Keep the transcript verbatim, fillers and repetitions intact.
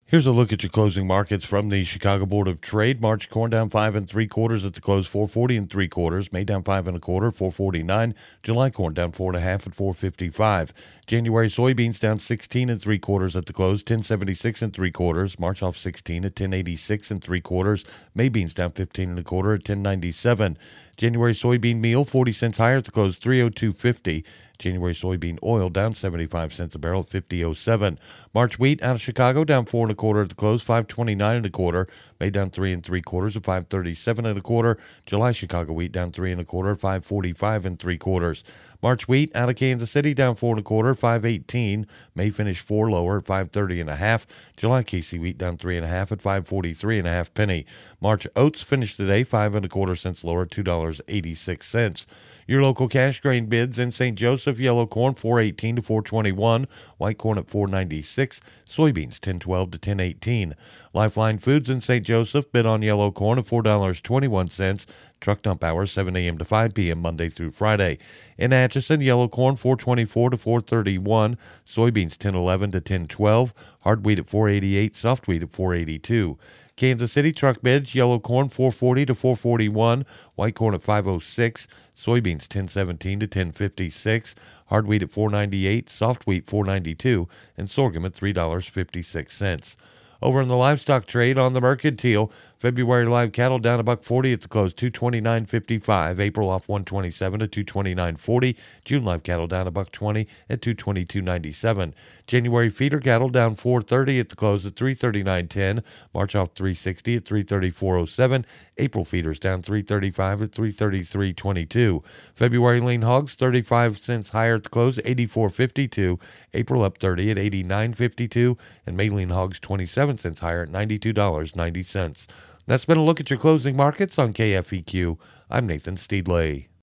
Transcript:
Here's a look at your closing markets from the Chicago Board of Trade. March corn down five and three quarters at the close, four forty and three quarters. May down five and a quarter, four forty-nine. July corn down four and a half at four fifty-five. January soybeans down sixteen and three quarters at the close, ten seventy-six and three quarters. March off sixteen at ten eighty-six and three quarters. May beans down fifteen and a quarter at ten ninety-seven. January soybean meal forty cents higher at the close, three oh two fifty. January soybean oil down seventy-five cents a barrel at fifty oh seven. March wheat out of Chicago down four and a quarter at the close, five twenty-nine and a quarter. May down three and three quarters at five thirty-seven and a quarter. July Chicago wheat down three and a quarter, five forty-five and three quarters. March wheat out of Kansas City down four and a quarter, five eighteen. May finish four lower at five thirty and a half. July K C wheat down three and a half at five forty-three and a half penny. March oats finished today five and a quarter cents lower at two dollars and eighty-six cents. Your local cash grain bids in Saint Joseph: yellow corn four eighteen to four twenty-one, white corn at four ninety-six, soybeans ten twelve to ten eighteen. Lifeline Foods in Saint Joseph bid on yellow corn at four dollars and twenty-one cents. Truck dump hours seven a.m. to five p.m. Monday through Friday. In Atchison, yellow corn four twenty-four to four thirty-one, soybeans ten eleven to ten twelve, hard wheat at four eighty-eight, soft wheat at four eighty-two. Kansas City truck bids: yellow corn four forty to four forty-one, white corn at five oh six, soybeans ten seventeen to ten fifty-six, hard wheat at four ninety-eight, soft wheat four ninety-two, and sorghum at three dollars and fifty-six cents. Over in the livestock trade on the Mercantile, February live cattle down a buck forty at the close, two twenty-nine fifty-five. April off one twenty-seven to two twenty-nine forty. June live cattle down a buck twenty at two twenty-two ninety-seven. January feeder cattle down four thirty at the close at three thirty-nine ten. March off three sixty at three thirty-four oh seven. April feeders down three thirty-five at three thirty-three twenty-two. February lean hogs thirty-five cents higher at the close, eighty-four fifty-two. April up thirty at eighty-nine fifty-two, and May lean hogs twenty-seven cents higher at ninety-two dollars and ninety cents. That's been a look at your closing markets on K F E Q. I'm Nathan Steedley.